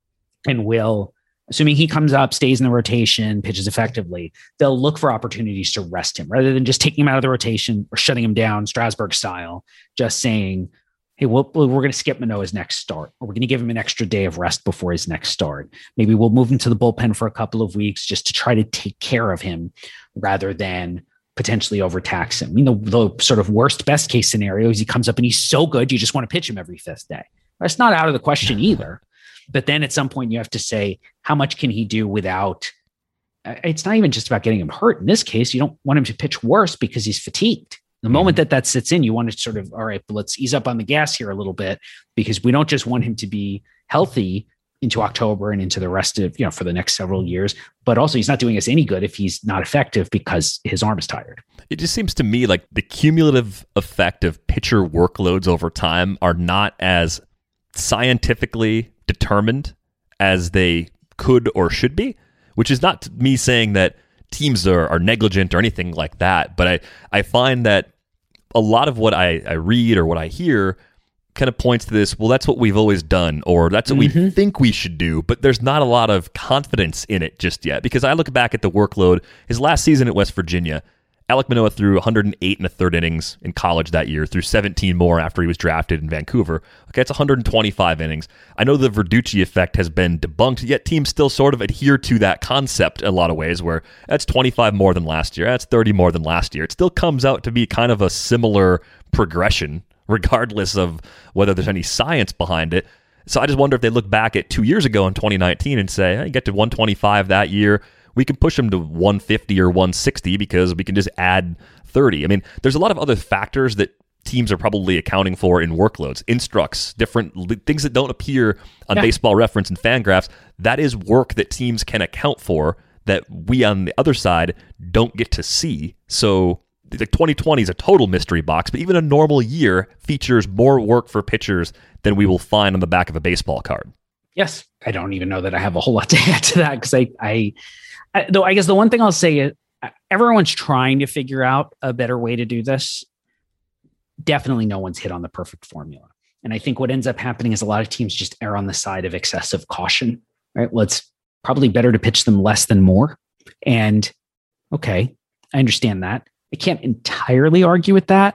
and will, assuming he comes up, stays in the rotation, pitches effectively, they'll look for opportunities to rest him rather than just taking him out of the rotation or shutting him down Strasburg style, just saying, hey, we'll, we're going to skip Manoah's next start, or we're going to give him an extra day of rest before his next start. Maybe we'll move him to the bullpen for a couple of weeks just to try to take care of him rather than potentially overtax him. I mean, the, the sort of worst, best case scenario is he comes up and he's so good, you just want to pitch him every fifth day. That's not out of the question either. But then at some point you have to say, how much can he do without, it's not even just about getting him hurt. In this case, you don't want him to pitch worse because he's fatigued. The mm-hmm. moment that that sits in, you want to sort of, all right, but let's ease up on the gas here a little bit, because we don't just want him to be healthy into October and into the rest of, you know, for the next several years, but also he's not doing us any good if he's not effective because his arm is tired. It just seems to me like the cumulative effect of pitcher workloads over time are not as scientifically determined as they could or should be, which is not me saying that teams are, are negligent or anything like that. But I, I find that a lot of what I, I read or what I hear kind of points to this, well, that's what we've always done, or that's what mm-hmm. we think we should do, but there's not a lot of confidence in it just yet. Because I look back at the workload, his last season at West Virginia, Alek Manoah threw one hundred eight and a third innings in college that year, threw seventeen more after he was drafted in Vancouver. Okay, that's one hundred twenty-five innings. I know the Verducci effect has been debunked, yet teams still sort of adhere to that concept in a lot of ways, where that's twenty-five more than last year, that's thirty more than last year. It still comes out to be kind of a similar progression, regardless of whether there's any science behind it. So I just wonder if they look back at two years ago in twenty nineteen and say, hey, you get to one twenty-five that year, we can push them to one fifty or one sixty because we can just add thirty. I mean, there's a lot of other factors that teams are probably accounting for in workloads, instructs, different things that don't appear on yeah. Baseball Reference and Fangraphs. That is work that teams can account for that we on the other side don't get to see. So like twenty twenty is a total mystery box, but even a normal year features more work for pitchers than we will find on the back of a baseball card. Yes. I don't even know that I have a whole lot to add to that, because I, I, I, though I guess the one thing I'll say is everyone's trying to figure out a better way to do this. Definitely no one's hit on the perfect formula. And I think what ends up happening is a lot of teams just err on the side of excessive caution, right? Well, it's probably better to pitch them less than more. And okay, I understand that. I can't entirely argue with that.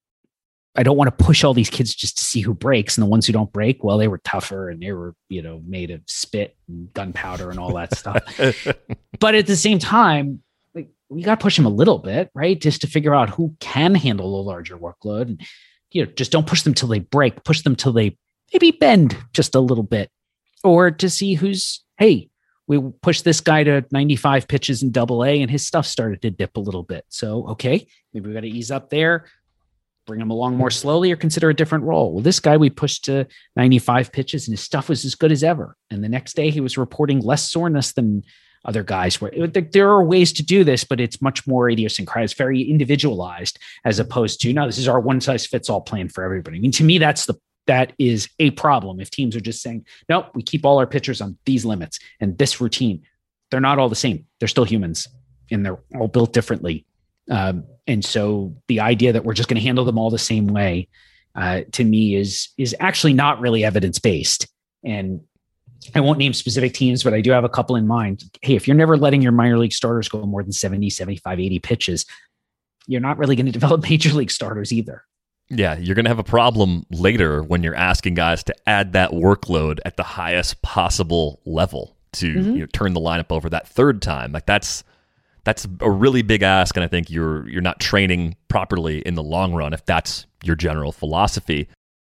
I don't want to push all these kids just to see who breaks, and the ones who don't break, well, they were tougher and they were, you know, made of spit and gunpowder and all that stuff. But at the same time, like, we got to push them a little bit, right? Just to figure out who can handle a larger workload, and, you know, just don't push them till they break, push them till they maybe bend just a little bit, or to see who's, hey, we pushed this guy to ninety-five pitches in double A and his stuff started to dip a little bit. So, okay, maybe we got to ease up there, bring him along more slowly, or consider a different role. Well, this guy we pushed to ninety-five pitches and his stuff was as good as ever. And the next day he was reporting less soreness than other guys. Where there are ways to do this, but it's much more idiosyncratic. It's very individualized, as opposed to, no, this is our one size fits all plan for everybody. I mean, to me, that's the that is a problem. If teams are just saying, nope, we keep all our pitchers on these limits and this routine, they're not all the same. They're still humans and they're all built differently. Um, and so the idea that we're just going to handle them all the same way, uh, to me is, is actually not really evidence-based. And I won't name specific teams, but I do have a couple in mind. Hey, if you're never letting your minor league starters go more than seventy, seventy-five, eighty pitches, you're not really going to develop major league starters either. Yeah, you're going to have a problem later when you're asking guys to add that workload at the highest possible level to mm-hmm. you know, turn the lineup over that third time. Like that's that's a really big ask, and I think you're you're not training properly in the long run if that's your general philosophy.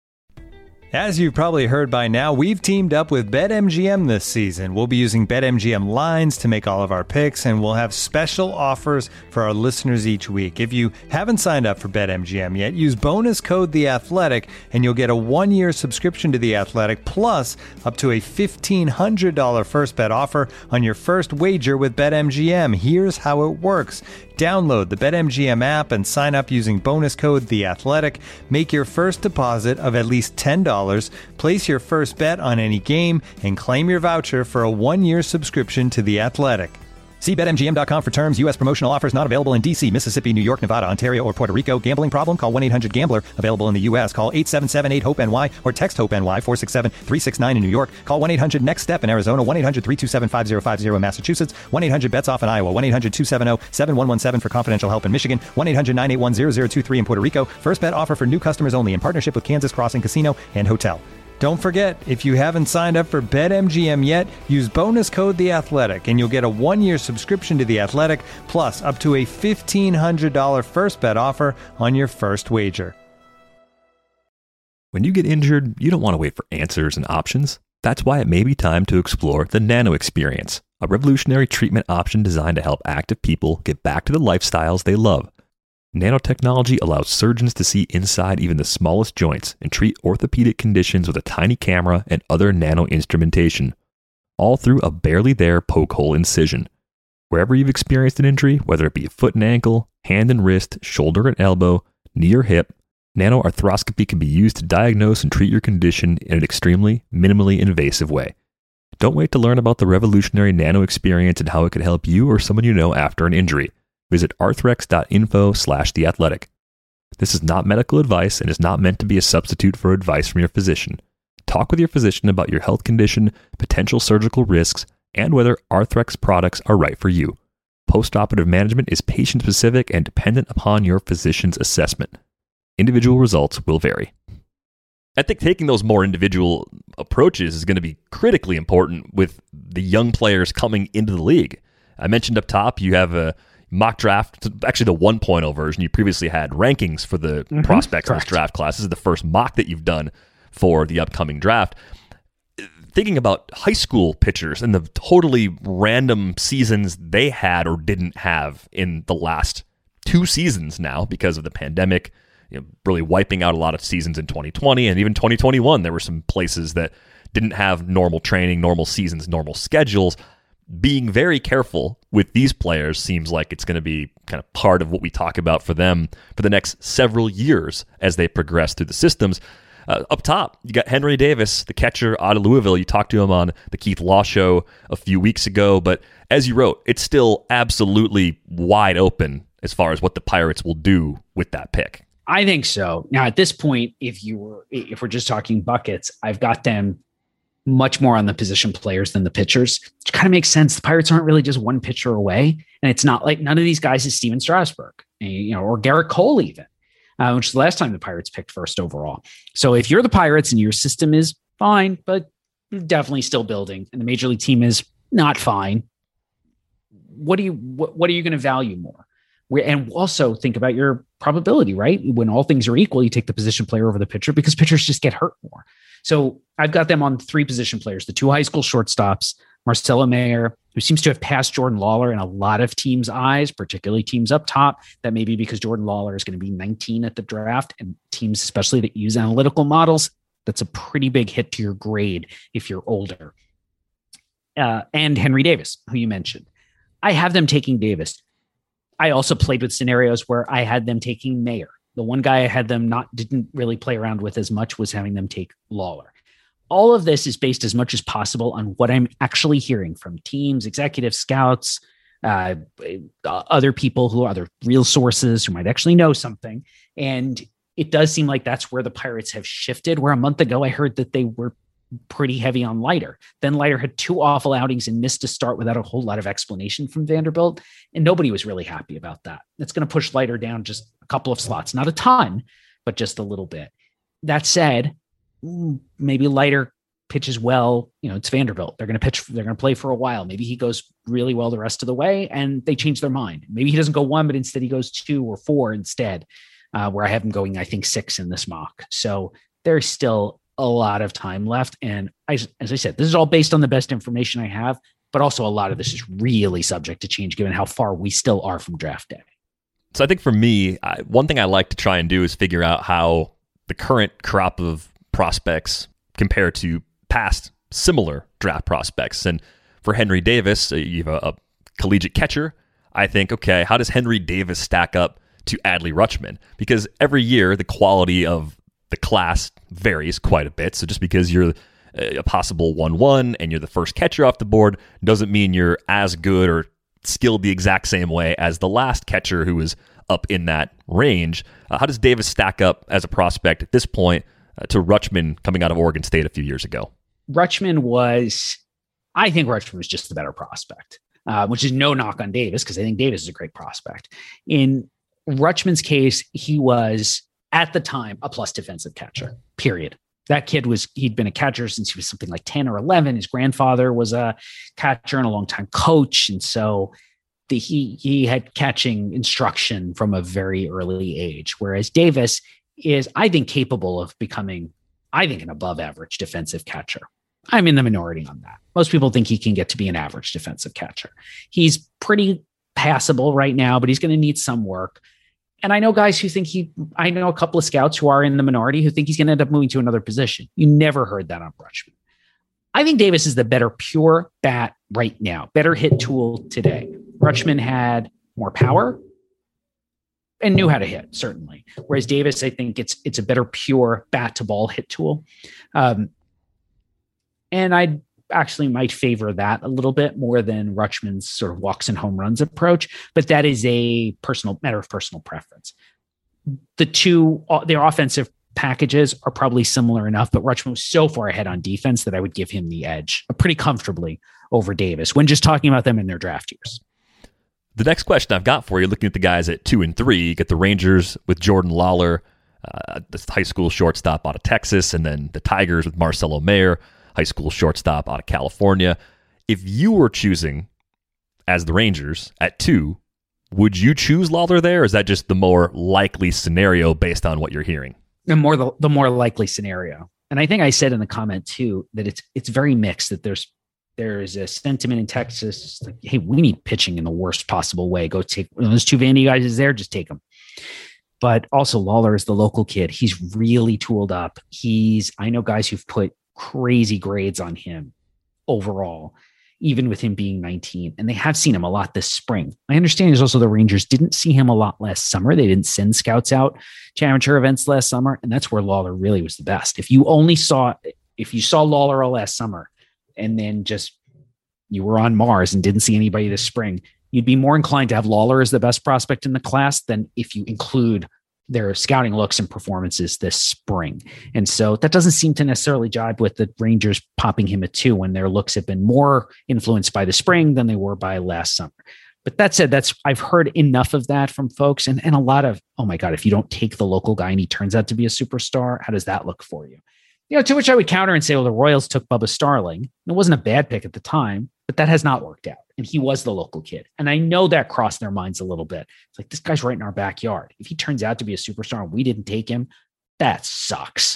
As you've probably heard by now, we've teamed up with BetMGM this season. We'll be using BetMGM lines to make all of our picks, and we'll have special offers for our listeners each week. If you haven't signed up for BetMGM yet, use bonus code The Athletic, and you'll get a one-year subscription to The Athletic, plus up to a fifteen hundred dollars first bet offer on your first wager with BetMGM. Here's how it works. Download the BetMGM app and sign up using bonus code THEATHLETIC. Make your first deposit of at least ten dollars, place your first bet on any game, and claim your voucher for a one-year subscription to The Athletic. See Bet M G M dot com for terms. U S promotional offers not available in D C, Mississippi, New York, Nevada, Ontario, or Puerto Rico. Gambling problem? Call one eight hundred gambler. Available in the U S. Call eight seven seven eight hope N Y or text HOPE-NY four six seven three six nine in New York. Call one eight hundred next step in Arizona. one eight hundred three two seven five zero five zero in Massachusetts. one eight hundred bets off in Iowa. one eight hundred two seven zero seven one one seven for confidential help in Michigan. one eight hundred nine eight one zero zero two three in Puerto Rico. First bet offer for new customers only in partnership with Kansas Crossing Casino and Hotel. Don't forget, if you haven't signed up for BetMGM yet, use bonus code The Athletic, and you'll get a one-year subscription to The Athletic, plus up to a fifteen hundred dollars first bet offer on your first wager. When you get injured, you don't want to wait for answers and options. That's why it may be time to explore the Nano Experience, a revolutionary treatment option designed to help active people get back to the lifestyles they love. Nanotechnology allows surgeons to see inside even the smallest joints and treat orthopedic conditions with a tiny camera and other nano instrumentation, all through a barely there poke hole incision. Wherever you've experienced an injury, whether it be a foot and ankle, hand and wrist, shoulder and elbow, knee or hip, nanoarthroscopy can be used to diagnose and treat your condition in an extremely, minimally invasive way. Don't wait to learn about the revolutionary Nano Experience and how it could help you or someone you know after an injury. Visit arthrex.info slash the athletic. This is not medical advice and is not meant to be a substitute for advice from your physician. Talk with your physician about your health condition, potential surgical risks, and whether Arthrex products are right for you. Postoperative management is patient-specific and dependent upon your physician's assessment. Individual results will vary. I think taking those more individual approaches is going to be critically important with the young players coming into the league. I mentioned up top, you have a mock draft, actually the one point oh version. You previously had rankings for the mm-hmm. prospects in this draft class. This is the first mock that you've done for the upcoming draft. Thinking about high school pitchers and the totally random seasons they had or didn't have in the last two seasons now because of the pandemic, you know, really wiping out a lot of seasons in twenty twenty and even twenty twenty-one. There were some places that didn't have normal training, normal seasons, normal schedules. Being very careful with these players seems like it's going to be kind of part of what we talk about for them for the next several years as they progress through the systems. Uh, up top, you got Henry Davis, the catcher out of Louisville. You talked to him on the Keith Law show a few weeks ago, but as you wrote, it's still absolutely wide open as far as what the Pirates will do with that pick. I think so. Now, at this point, if you were, if we're just talking buckets, I've got them much more on the position players than the pitchers, which kind of makes sense. The Pirates aren't really just one pitcher away. And it's not like none of these guys is Steven Strasburg, you know, or Garrett Cole even, uh, which is the last time the Pirates picked first overall. So if you're the Pirates and your system is fine, but definitely still building, and the major league team is not fine, what do you, what, what are you going to value more? Where, and also think about your probability, right? When all things are equal, you take the position player over the pitcher because pitchers just get hurt more. So I've got them on three position players, the two high school shortstops, Marcelo Mayer, who seems to have passed Jordan Lawler in a lot of teams' eyes, particularly teams up top. That may be because Jordan Lawler is going to be nineteen at the draft, and teams, especially that use analytical models, that's a pretty big hit to your grade if you're older. Uh, and Henry Davis, who you mentioned. I have them taking Davis. I also played with scenarios where I had them taking Mayer. The one guy I had them not didn't really play around with as much was having them take Lawler. All of this is based as much as possible on what I'm actually hearing from teams, executive scouts, uh, other people who are other real sources who might actually know something. And it does seem like that's where the Pirates have shifted, where a month ago I heard that they were pretty heavy on Leiter. Then Leiter had two awful outings and missed a start without a whole lot of explanation from Vanderbilt. And nobody was really happy about that. It's going to push Leiter down just a couple of slots, not a ton, but just a little bit. That said, maybe Leiter pitches well. You know, it's Vanderbilt. They're going to pitch, they're going to play for a while. Maybe he goes really well the rest of the way and they change their mind. Maybe he doesn't go one, but instead he goes two or four instead, uh, where I have him going, I think six in this mock. So there's still a lot of time left. And I, as I said, this is all based on the best information I have, but also a lot of this is really subject to change given how far we still are from draft day. So I think for me, I, one thing I like to try and do is figure out how the current crop of prospects compare to past similar draft prospects. And for Henry Davis, you have a, a collegiate catcher I think, okay, how does Henry Davis stack up to Adley Rutschman? Because every year the quality of the class varies quite a bit. So just because you're a possible one one and you're the first catcher off the board doesn't mean you're as good or skilled the exact same way as the last catcher who was up in that range. Uh, how does Davis stack up as a prospect at this point uh, to Rutschman coming out of Oregon State a few years ago? Rutschman was, I think Rutschman was just the better prospect, uh, which is no knock on Davis because I think Davis is a great prospect. In Rutschman's case, he was at the time a plus defensive catcher, period. That kid was, he'd been a catcher since he was something like ten or eleven. His grandfather was a catcher and a longtime coach. And so the, he, he had catching instruction from a very early age. Whereas Davis is, I think, capable of becoming, I think, an above average defensive catcher. I'm in the minority on that. Most people think he can get to be an average defensive catcher. He's pretty passable right now, but he's going to need some work. And I know guys who think he, I know a couple of scouts who are in the minority who think he's going to end up moving to another position. You never heard that on Rutschman. I think Davis is the better pure bat right now, better hit tool today. Rutschman had more power and knew how to hit, certainly. Whereas Davis, I think it's, it's a better pure bat to ball hit tool. Um, and I actually might favor that a little bit more than Rutschman's sort of walks and home runs approach, but that is a personal matter of personal preference. The two, their offensive packages are probably similar enough, but Rutschman was so far ahead on defense that I would give him the edge pretty comfortably over Davis when just talking about them in their draft years. The next question I've got for you, looking at the guys at two and three, you get the Rangers with Jordan Lawler, uh, the high school shortstop out of Texas, and then the Tigers with Marcelo Mayer, high school shortstop out of California. If you were choosing as the Rangers at two, would you choose Lawler there? Or is that just the more likely scenario based on what you're hearing? The more the, the more likely scenario. And I think I said in the comment too, that it's, it's very mixed, that there's, there's a sentiment in Texas, like, hey, we need pitching in the worst possible way. Go take you know, those two Vandy guys is there, just take them. But also Lawler is the local kid. He's really tooled up. He's, I know guys who've put crazy grades on him overall, even with him being nineteen. And they have seen him a lot this spring. I understand there's also the Rangers didn't see him a lot last summer. They didn't send scouts out to amateur events last summer. And that's where Lawler really was the best. If you only saw, if you saw Lawler all last summer and then just you were on Mars and didn't see anybody this spring, you'd be more inclined to have Lawler as the best prospect in the class than if you include their scouting looks and performances this spring. And so that doesn't seem to necessarily jibe with the Rangers popping him at two when their looks have been more influenced by the spring than they were by last summer. But that said, that's, I've heard enough of that from folks and, and a lot of, oh my God, if you don't take the local guy and he turns out to be a superstar, how does that look for you? You know, to which I would counter and say, well, the Royals took Bubba Starling. It wasn't a bad pick at the time, but that has not worked out. And he was the local kid. And I know that crossed their minds a little bit. It's like, this guy's right in our backyard. If he turns out to be a superstar and we didn't take him, that sucks.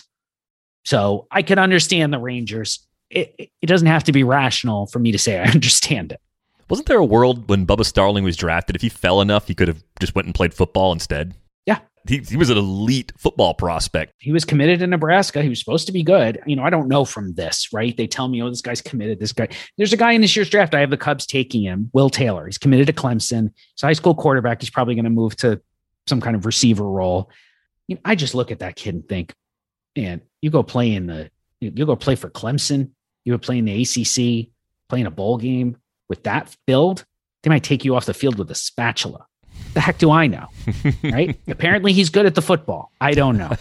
So I can understand the Rangers. It, it, it doesn't have to be rational for me to say I understand it. Wasn't there a world when Bubba Starling was drafted, if he fell enough, he could have just went and played football instead? Yeah. He, he was an elite football prospect. He was committed to Nebraska. He was supposed to be good. You know, I don't know from this, right? They tell me, oh, this guy's committed. This guy, there's a guy in this year's draft. I have the Cubs taking him, Will Taylor. He's committed to Clemson. He's a high school quarterback. He's probably going to move to some kind of receiver role. You know, I just look at that kid and think, man, you go play in the, you go play for Clemson. You go play in the A C C, play in a bowl game with that build. They might take you off the field with a spatula. The heck do I know? Right? Apparently he's good at the football. I don't know.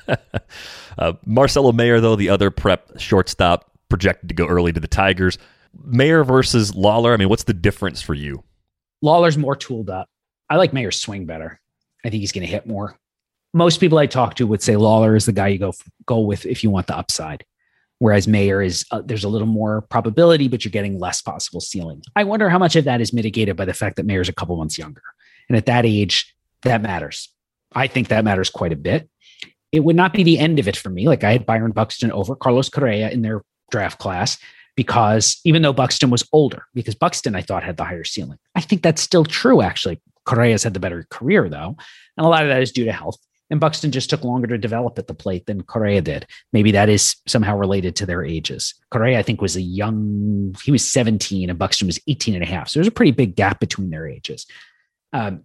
uh, Marcelo Mayer, though, the other prep shortstop, projected to go early to the Tigers. Mayer versus Lawler. I mean, what's the difference for you? Lawler's more tooled up. I like Mayer's swing better. I think he's going to hit more. Most people I talk to would say Lawler is the guy you go go with if you want the upside. Whereas Mayer is, uh, there's a little more probability, but you're getting less possible ceiling. I wonder how much of that is mitigated by the fact that Mayer's a couple months younger. And at that age, that matters. I think that matters quite a bit. It would not be the end of it for me. Like I had Byron Buxton over Carlos Correa in their draft class because even though Buxton was older, because Buxton I thought had the higher ceiling. I think that's still true, actually. Correa's had the better career though. And a lot of that is due to health. And Buxton just took longer to develop at the plate than Correa did. Maybe that is somehow related to their ages. Correa, I think, was a young, he was seventeen and Buxton was eighteen and a half. So there's a pretty big gap between their ages. Um,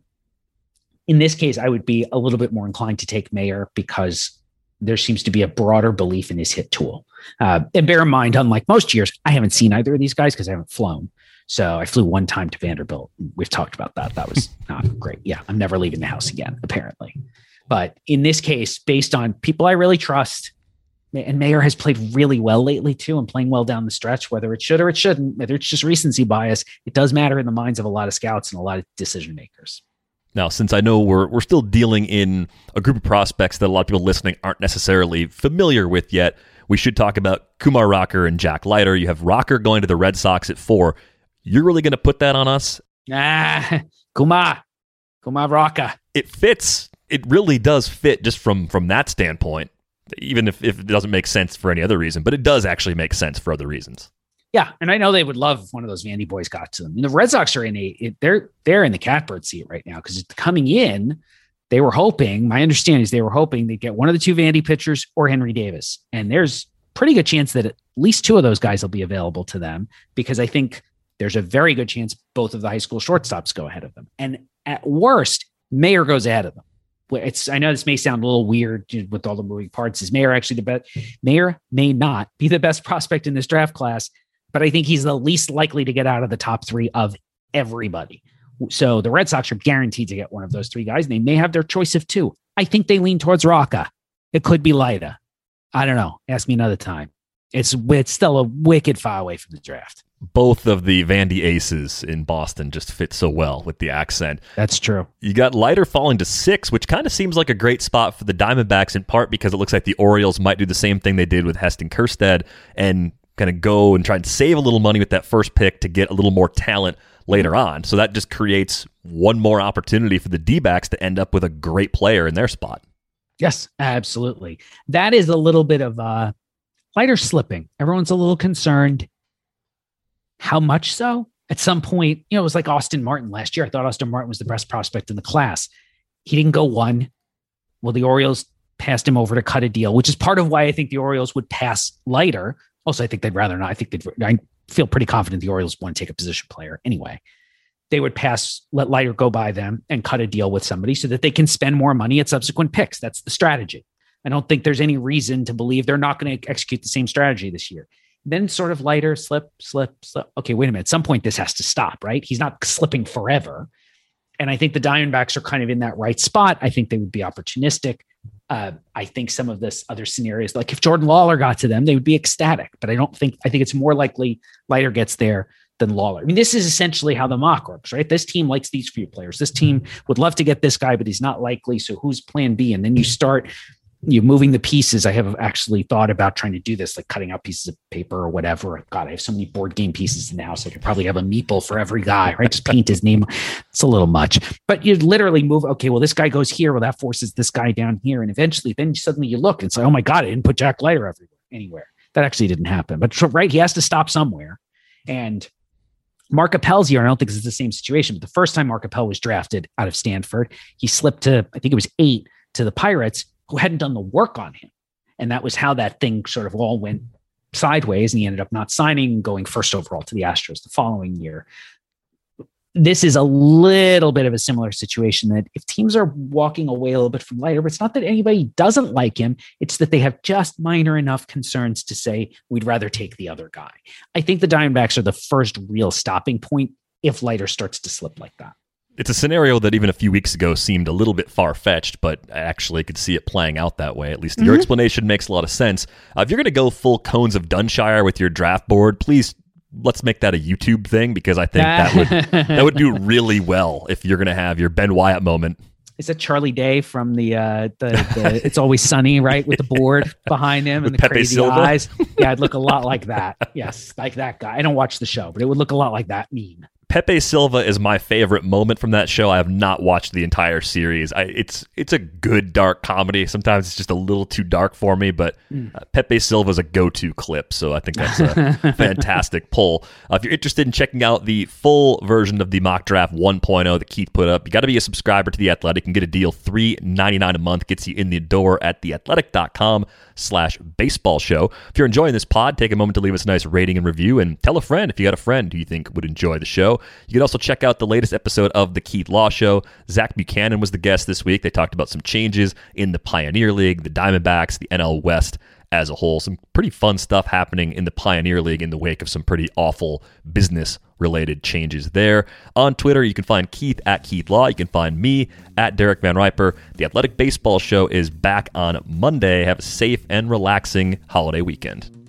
in this case, I would be a little bit more inclined to take Mayer because there seems to be a broader belief in his hit tool. Uh, and bear in mind, unlike most years, I haven't seen either of these guys because I haven't flown. So I flew one time to Vanderbilt. We've talked about that. That was not great. Yeah, I'm never leaving the house again, apparently. But in this case, based on people I really trust, and Mayer has played really well lately too, and playing well down the stretch, whether it should or it shouldn't, whether it's just recency bias, it does matter in the minds of a lot of scouts and a lot of decision makers. Now, since I know we're we're still dealing in a group of prospects that a lot of people listening aren't necessarily familiar with yet, we should talk about Kumar Rocker and Jack Leiter. You have Rocker going to the Red Sox at four. You're really going to put that on us? Ah, Kumar. Kumar Rocker. It fits. It really does fit just from, from that standpoint, even if, if it doesn't make sense for any other reason. But it does actually make sense for other reasons. Yeah, and I know they would love if one of those Vandy boys got to them. And the Red Sox are in a it, they're they're in the catbird seat right now because coming in, they were hoping. My understanding is they were hoping they'd get one of the two Vandy pitchers or Henry Davis, and there's pretty good chance that at least two of those guys will be available to them because I think there's a very good chance both of the high school shortstops go ahead of them, and at worst, Mayer goes ahead of them. It's I know this may sound a little weird with all the moving parts. Is Mayer actually the best? Mayer may not be the best prospect in this draft class, but I think he's the least likely to get out of the top three of everybody. So the Red Sox are guaranteed to get one of those three guys. And they may have their choice of two. I think they lean towards Rocca. It could be Leiter. I don't know. Ask me another time. It's it's still a wicked far away from the draft. Both of the Vandy aces in Boston just fit so well with the accent. That's true. You got Leiter falling to six, which kind of seems like a great spot for the Diamondbacks, in part because it looks like the Orioles might do the same thing they did with Heston Kjerstad and kind of go and try and save a little money with that first pick to get a little more talent later on. So that just creates one more opportunity for the D-backs to end up with a great player in their spot. Yes, absolutely. That is a little bit of uh, Leiter slipping. Everyone's a little concerned. How much so? At some point, you know, it was like Austin Martin last year. I thought Austin Martin was the best prospect in the class. He didn't go one. Well, the Orioles passed him over to cut a deal, which is part of why I think the Orioles would pass Leiter. Also, I think they'd rather not. I think they'd, I feel pretty confident the Orioles want to take a position player anyway. They would pass, let Leiter go by them and cut a deal with somebody so that they can spend more money at subsequent picks. That's the strategy. I don't think there's any reason to believe they're not going to execute the same strategy this year. Then sort of Leiter, slip, slip, slip. Okay, wait a minute. At some point, this has to stop, right? He's not slipping forever. And I think the Diamondbacks are kind of in that right spot. I think they would be opportunistic. Uh, I think some of this other scenarios, like if Jordan Lawler got to them, they would be ecstatic. But I don't think, I think it's more likely Leiter gets there than Lawler. I mean, this is essentially how the mock works, right? This team likes these few players. This team would love to get this guy, but he's not likely. So who's plan B? And then you start you moving the pieces. I have actually thought about trying to do this, like cutting out pieces of paper or whatever. God, I have so many board game pieces in the house. I could probably have a meeple for every guy, right? Just paint his name. It's a little much, but you literally move. Okay, well, this guy goes here. Well, that forces this guy down here. And eventually then suddenly you look and say, oh my God, I didn't put Jack Leiter everywhere, anywhere. That actually didn't happen, but right. He has to stop somewhere. And Mark Appel's year, I don't think this is the same situation, but the first time Mark Appel was drafted out of Stanford, he slipped to, I think it was eight to the Pirates, who hadn't done the work on him. And that was how that thing sort of all went sideways. And he ended up not signing, going first overall to the Astros the following year. This is a little bit of a similar situation that if teams are walking away a little bit from Leiter, but it's not that anybody doesn't like him. It's that they have just minor enough concerns to say, we'd rather take the other guy. I think the Diamondbacks are the first real stopping point if Leiter starts to slip like that. It's a scenario that even a few weeks ago seemed a little bit far-fetched, but I actually could see it playing out that way. At least mm-hmm. your explanation makes a lot of sense. Uh, if you're going to go full Cones of Dunshire with your draft board, please let's make that a YouTube thing, because I think that would that would do really well if you're going to have your Ben Wyatt moment. Is it Charlie Day from the uh, the, the It's Always Sunny, right, with the board behind him with and the Pepe crazy Silva? eyes? Yeah, it'd look a lot like that. Yes, like that guy. I don't watch the show, but it would look a lot like that meme. Pepe Silva is my favorite moment from that show. I have not watched the entire series. I, it's it's a good dark comedy. Sometimes it's just a little too dark for me, but uh, Pepe Silva is a go-to clip, so I think that's a fantastic pull. Uh, if you're interested in checking out the full version of the Mock Draft one point oh that Keith put up, you got to be a subscriber to The Athletic and get a deal. three ninety-nine a month gets you in the door at theathletic.com slash baseball show. If you're enjoying this pod, take a moment to leave us a nice rating and review, and tell a friend if you got a friend who you think would enjoy the show. You can also check out the latest episode of The Keith Law Show. Zach Buchanan was the guest this week. They talked about some changes in the Pioneer League, the Diamondbacks, the N L West as a whole. Some pretty fun stuff happening in the Pioneer League in the wake of some pretty awful business-related changes there. On Twitter, you can find Keith at Keith Law. You can find me at Derek Van Riper. The Athletic Baseball Show is back on Monday. Have a safe and relaxing holiday weekend.